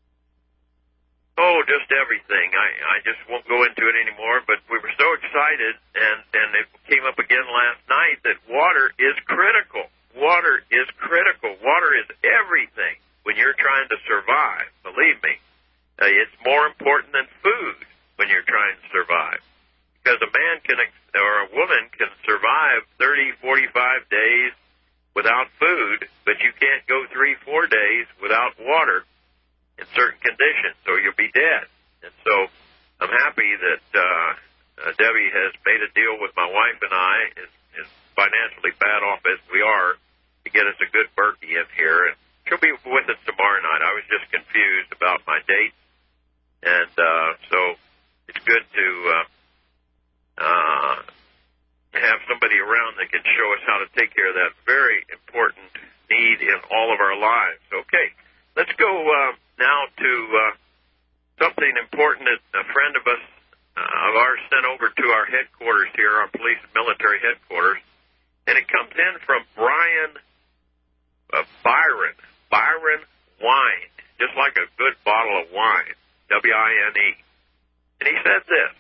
A: Oh, just everything. I, I just won't go into it anymore, but we were so excited, and, and it came up again last night that water is critical. Water is critical. Water is everything when you're trying to survive. Believe me, uh, it's more important than food when you're trying to survive. Because a man can, or a woman can survive thirty, forty-five days without food, but you can't go three, four days without water in certain conditions, or you'll be dead. And so I'm happy that uh, uh, Debbie has made a deal with my wife and I, as, as financially bad off as we are, to get us a good Berkey in here. And she'll be with us tomorrow night. I was just confused about my date. And uh, so it's good to uh, uh, have somebody around that can show us how to take care of that very important need in all of our lives. Okay, let's go uh, now to uh, something important that a friend of us, uh, of ours, sent over to our headquarters here, our police and military headquarters, and it comes in from Brian uh, Byron, Byron Wine, just like a good bottle of wine, W I N E. And he said this.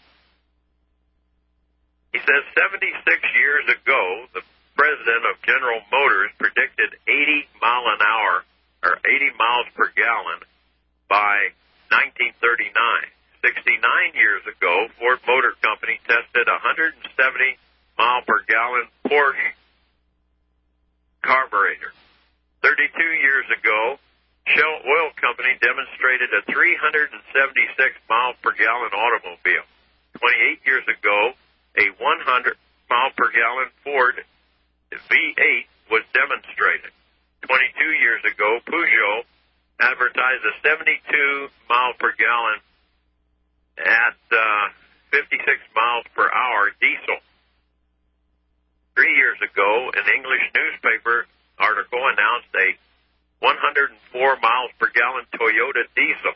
A: He says, seventy-six years ago, the president of General Motors predicted eighty mile an hour, or eighty miles per gallon, by nineteen thirty-nine. sixty-nine years ago, Ford Motor Company tested one hundred seventy mile per gallon Porsche carburetor. thirty-two years ago, Shell Oil Company demonstrated a three hundred seventy-six mile per gallon automobile. twenty-eight years ago, a one hundred mile per gallon Ford V eight was demonstrated. twenty-two years ago, Peugeot advertised a seventy-two mile per gallon at uh, fifty-six miles per hour diesel. Three years ago, an English newspaper article announced a one hundred four miles per gallon Toyota diesel.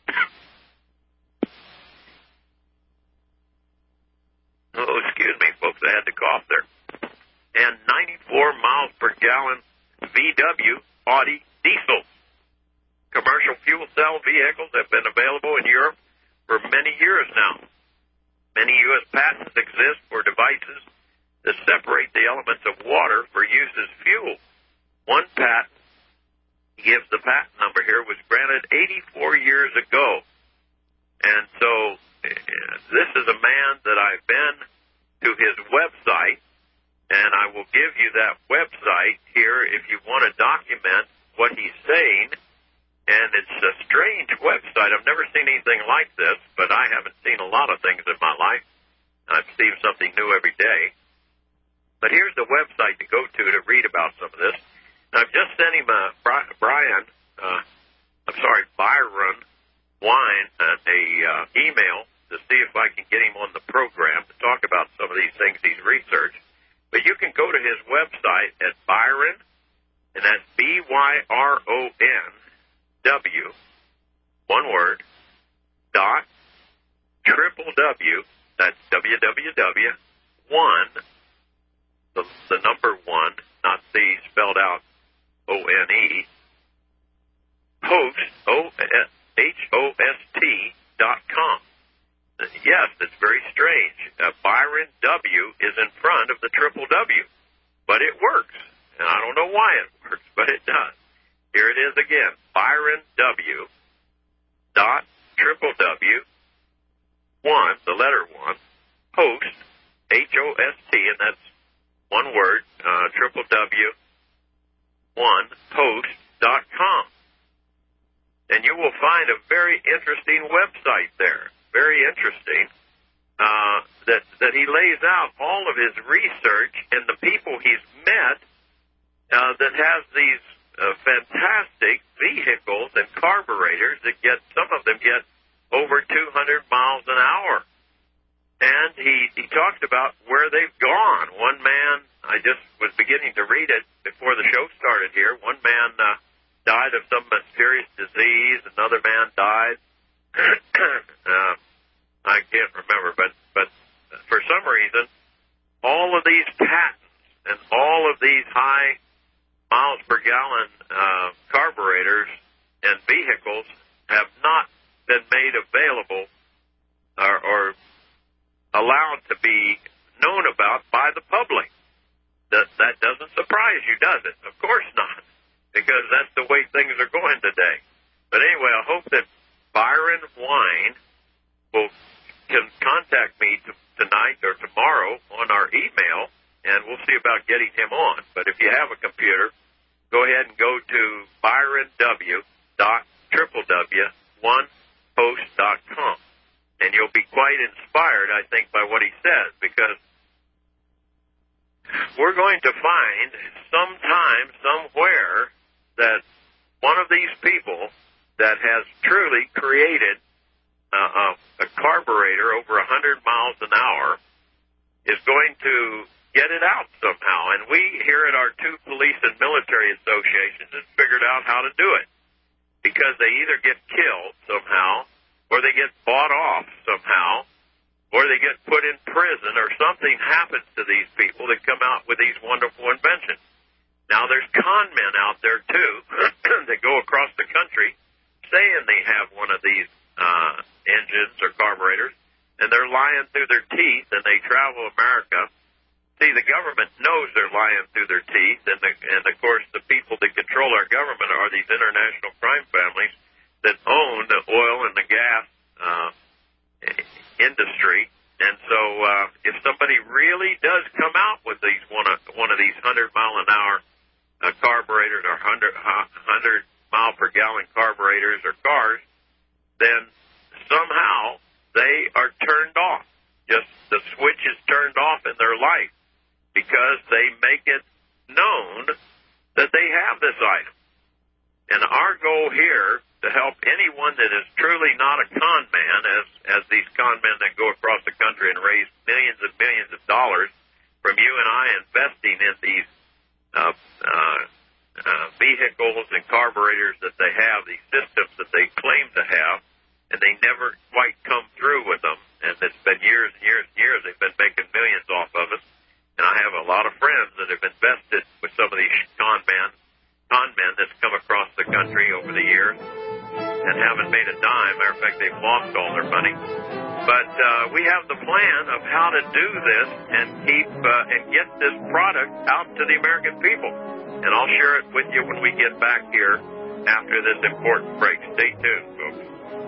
A: Oh, excuse me, folks, I had to cough there. And ninety-four miles per gallon V W Audi diesel. Commercial fuel cell vehicles have been available in Europe for many years now. Many U S patents exist for devices that separate the elements of water for use as fuel. One patent, he gives the patent number here, was granted eighty-four years ago. And so this is a man that I've been to his website, and I will give you that website here if you want to document what he's saying. And it's a strange website. I've never seen anything like this, but I haven't seen a lot of things in my life. I've seen something new every day. But here's the website to go to to read about some of this. And I've just sent him a Brian, uh, I'm sorry, Byron Wine, uh, a uh, email to see if I can get him on the program to talk about some of these things he's researched. But you can go to his website at Byron, and that's B Y R O N W, one word, dot, triple W, that's W W W, one, the, the number one, not the spelled out O N E, host, O H O S T dot com. Yes, it's very strange. Uh, Byron W is in front of the triple W, but it works. And I don't know why it works, but it does. Here it is again, Byron W dot triple W one, the letter one, host, H O S T, and that's one word, uh, triple W one host dot com. And you will find a very interesting website there. Very interesting, uh, that, that he lays out all of his research and the people he's met, uh, that has these, uh, fantastic vehicles and carburetors that get, some of them get over two hundred miles an hour. And he, he talked about where they've gone. One man, I just was beginning to read it before the show started here. One man, uh, died of some mysterious disease. Another man died. uh, I can't remember, but, but for some reason, all of these patents and all of these high miles per gallon uh, carburetors and vehicles have not been made available or, or allowed to be known about by the public. That, that doesn't surprise you, does it? Of course not, because that's the way things are going today. But anyway, I hope that Byron Wine will can contact me to, tonight or tomorrow on our email, and we'll see about getting him on. But if you have a computer, go ahead and go to Byron W dot triple W one host dot com, and you'll be quite inspired, I think, by what he says, because we're going to find sometime, somewhere, that one of these people that has truly created uh, a, a carburetor over one hundred miles an hour is going to get it out somehow. And we here at our two police and military associations have figured out how to do it, because they either get killed somehow, or they get bought off somehow, or they get put in prison, or something happens to these people that come out with these wonderful inventions. Now, there's con men out there, too, that go across the country saying they have one of these uh, engines or carburetors, and they're lying through their teeth, and they travel America. See, the government knows they're lying through their teeth, and, the, and of course, the people that control our government are these international crime families that own the oil and the gas uh, industry. And so uh, if somebody really does come out with these one of, one of these one hundred mile an hour uh, carburetors or one hundred mile per gallon carburetors or cars, then somehow they are turned off. Just the switch is turned off in their life because they make it known that they have this item. And our goal here to help anyone that is truly not a con man, as, as these con men that go across the country and raise millions and millions of dollars from you and I investing in these uh, uh, uh, vehicles and carburetors that they have, these systems that they claim to have, and they never quite come through with them. And it's been years and years and years. They've been making millions off of us. And I have a lot of friends that have invested with some of these con men, con men that's come across the country over the years and haven't made a dime. Matter of fact, they've lost all their money. But uh, we have the plan of how to do this and keep uh, and get this product out to the American people. And I'll share it with you when we get back here after this important break. Stay tuned, folks.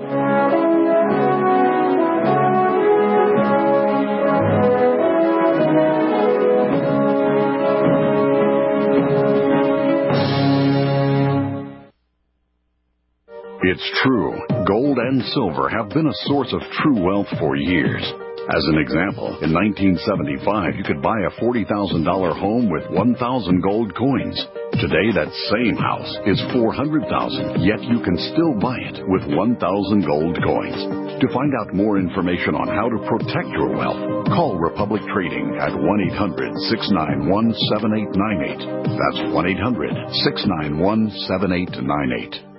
N: It's true, gold and silver have been a source of true wealth for years. As an example, in nineteen seventy-five, you could buy a forty thousand dollars home with one thousand gold coins. Today, that same house is four hundred thousand dollars, yet you can still buy it with one thousand gold coins. To find out more information on how to protect your wealth, call Republic Trading at one eight hundred, six nine one, seven eight nine eight. That's one eight hundred, six nine one, seven eight nine eight.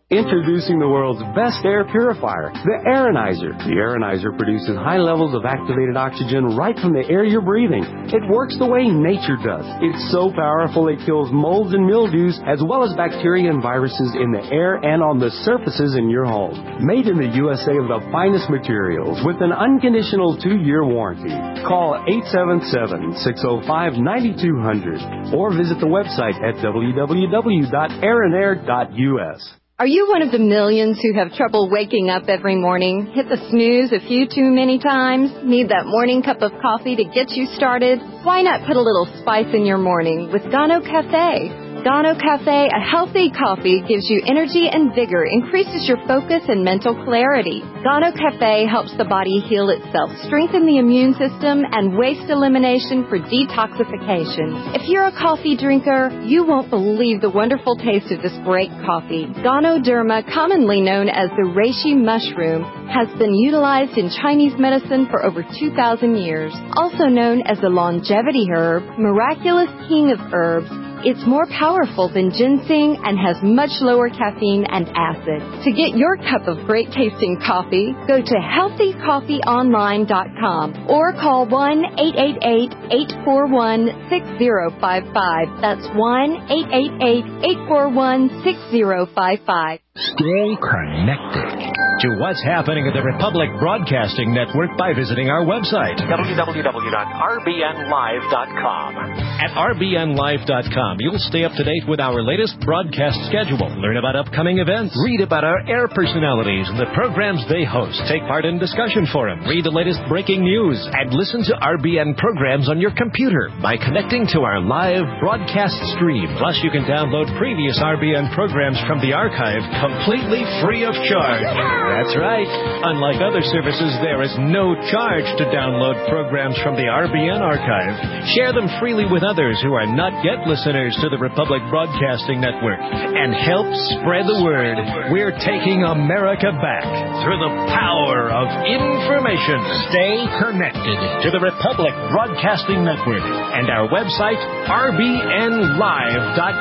F: Introducing the world's best air purifier, the Aironizer. The Aironizer produces high levels of activated oxygen right from the air you're breathing. It works the way nature does. It's so powerful it kills molds and mildews as well as bacteria and viruses in the air and on the surfaces in your home. Made in the U S A of the finest materials with an unconditional two-year warranty. Call eight seven seven, six oh five, nine two hundred or visit the website at w w w dot aeronair dot u s.
O: Are you one of the millions who have trouble waking up every morning? Hit the snooze a few too many times? Need that morning cup of coffee to get you started? Why not put a little spice in your morning with Gano Cafe? Gano Cafe, a healthy coffee, gives you energy and vigor, increases your focus and mental clarity. Gano Cafe helps the body heal itself, strengthen the immune system, and waste elimination for detoxification. If you're a coffee drinker, you won't believe the wonderful taste of this great coffee. Ganoderma, commonly known as the reishi mushroom, has been utilized in Chinese medicine for over two thousand years. Also known as the longevity herb, miraculous king of herbs, it's more powerful than ginseng and has much lower caffeine and acid. To get your cup of great tasting coffee, go to healthy coffee online dot com or call one eight eight eight, eight four one, six zero five five. That's one eight eight eight, eight four one, six zero five five.
B: Stay connected to what's happening at the Republic Broadcasting Network by visiting our website,
P: w w w dot r b n live dot com.
B: At r b n live dot com, you'll stay up to date with our latest broadcast schedule, learn about upcoming events, read about our air personalities and the programs they host, take part in discussion forums, read the latest breaking news, and listen to R B N programs on your computer by connecting to our live broadcast stream. Plus, you can download previous R B N programs from the archive completely free of charge. That's right. Unlike other services, there is no charge to download programs from the R B N archive. Share them freely with others who are not yet listeners to the Republic Broadcasting Network and help spread the word. We're taking America back through the power of information. Stay connected to the Republic Broadcasting Network and our website, r b n live dot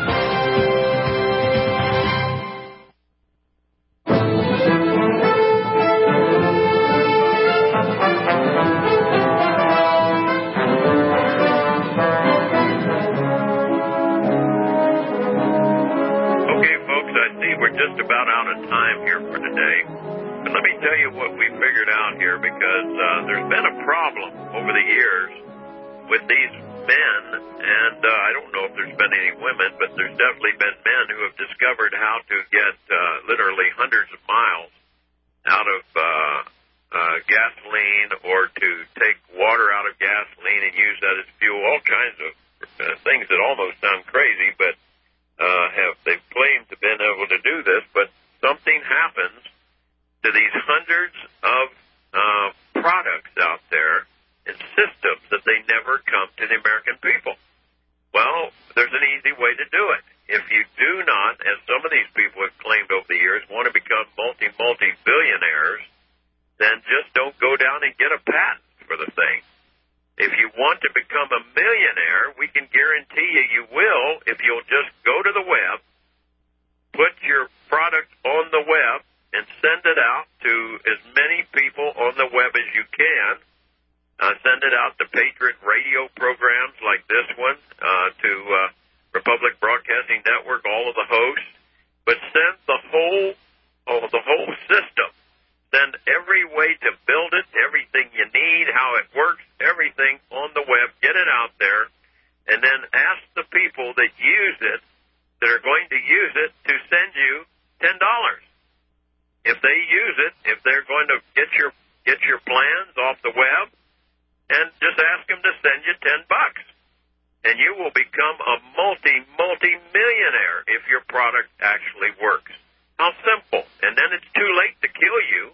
B: com.
A: Just about out of time here for today. But let me tell you what we figured out here, because uh, there's been a problem over the years with these men, and uh, I don't know if there's been any women, but there's definitely been men who have discovered how to get uh, literally hundreds of miles out of uh, uh, gasoline, or to take water out of gasoline and use that as fuel, all kinds of uh, things that almost sound crazy, but Uh, have they've claimed to been able to do this, but something happens to these hundreds of uh, products out there and systems that they never come to the American people. Well, there's an easy way to do it. If you do not, as some of these people have claimed over the years, want to become multi, multi-billionaires, then just don't go down and get a patent for the thing. If you want to become a millionaire, we can guarantee you you will if you'll just go to the web, put your product on the web, and send it out to as many people on the web as you can. Uh, send it out to Patriot radio programs like this one, uh, to uh, Republic Broadcasting Network, all of the hosts. But send the whole, oh, the whole system. Send every way to build it, everything you need, how it works, everything on the web. Get it out there, and then ask the people that use it, that are going to use it, to send you ten dollars. If they use it, if they're going to get your get your plans off the web, and just ask them to send you ten bucks, and you will become a multi multi millionaire if your product actually works. How simple. And then it's too late to kill you,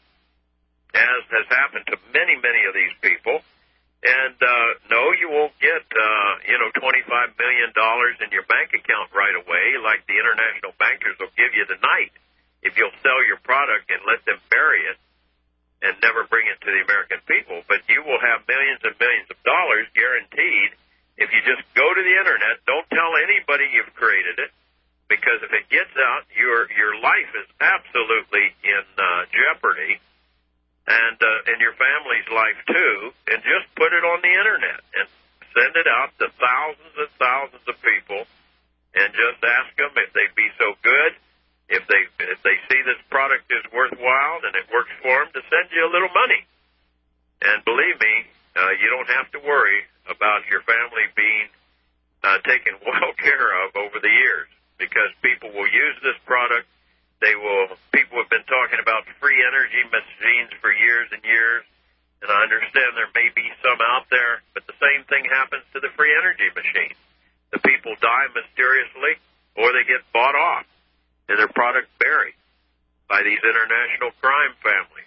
A: as has happened to many, many of these people. And, uh, no, you won't get, uh, you know, twenty-five million dollars in your bank account right away like the international bankers will give you tonight if you'll sell your product and let them bury it and never bring it to the American people. But you will have millions and millions of dollars guaranteed if you just go to the Internet. Don't tell anybody you've created it. because if it gets out, your your life is absolutely in uh, jeopardy, and uh, and your family's life too. And just put it on the internet and send it out to thousands and thousands of people, and just ask them if they'd be so good, if they if they see this product is worthwhile and it works for them, to send you a little money. And believe me, uh, you don't have to worry about your family being uh, taken well care of over the years, because people will use this product. They will. People have been talking about free energy machines for years and years, and I understand there may be some out there, but the same thing happens to the free energy machine. The people die mysteriously, or they get bought off, and their product buried by these international crime families.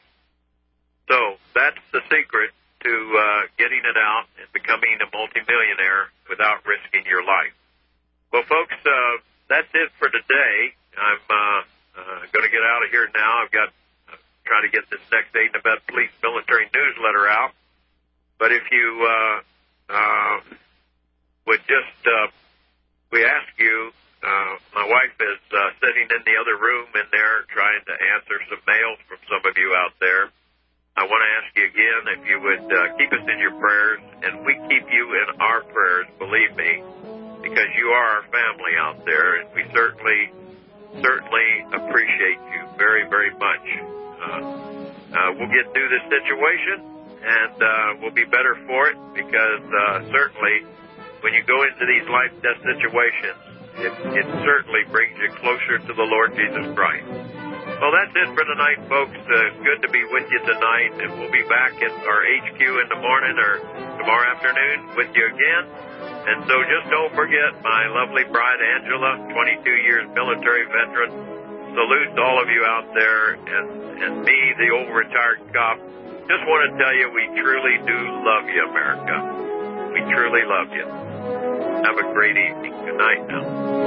A: So that's the secret to uh, getting it out and becoming a multimillionaire without risking your life. Well, folks, uh, that's it for today. I'm uh, uh, going to get out of here now. I've got uh, trying to get this next Aid in the Bed Police Military newsletter out. But if you uh, uh, would just, uh, we ask you, uh, my wife is uh, sitting in the other room in there trying to answer some mails from some of you out there. I want to ask you again if you would uh, keep us in your prayers, and we keep you in our prayers, believe me, because you are our family out there, and we certainly, certainly appreciate you very, very much. Uh, uh, we'll get through this situation, and uh, we'll be better for it, because uh, certainly when you go into these life-death situations, it, it certainly brings you closer to the Lord Jesus Christ. Well, that's it for tonight, folks. Uh, good to be with you tonight, and we'll be back at our H Q in the morning or tomorrow afternoon with you again. And so just don't forget my lovely bride, Angela, twenty-two years military veteran. Salute to all of you out there, and, and me, the old retired cop. Just want to tell you we truly do love you, America. We truly love you. Have a great evening. Good night now.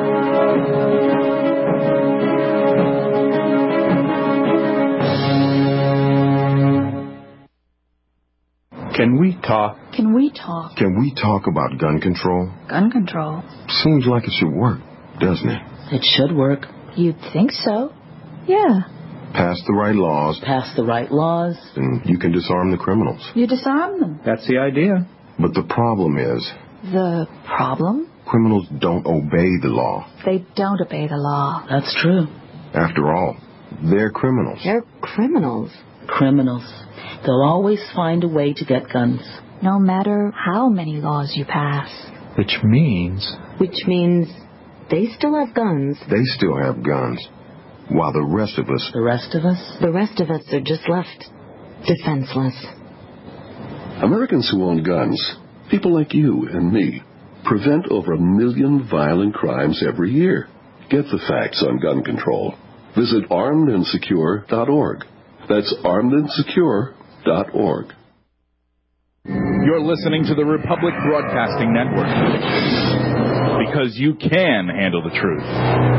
Q: Can we talk?
R: Can we talk?
Q: Can we talk about gun control?
R: Gun control?
Q: Seems like it should work, doesn't it?
R: It should work. You'd think so. Yeah.
Q: Pass the right laws.
R: Pass the right laws.
Q: And you can disarm the criminals.
R: You disarm them.
Q: That's the idea. But the problem is...
R: The problem?
Q: Criminals don't obey the law.
R: They don't obey the law. That's true.
Q: After all, they're criminals.
R: They're criminals. Criminals. They'll always find a way to get guns. No matter how many laws you pass.
Q: Which means...
R: Which means they still have guns.
Q: They still have guns. While the rest of us...
R: The rest of us? The rest of us are just left defenseless.
S: Americans who own guns, people like you and me, prevent over a million violent crimes every year. Get the facts on gun control. Visit armed and secure dot org. That's armed and secure dot org.
J: You're listening to the Republic Broadcasting Network, because you can handle the truth.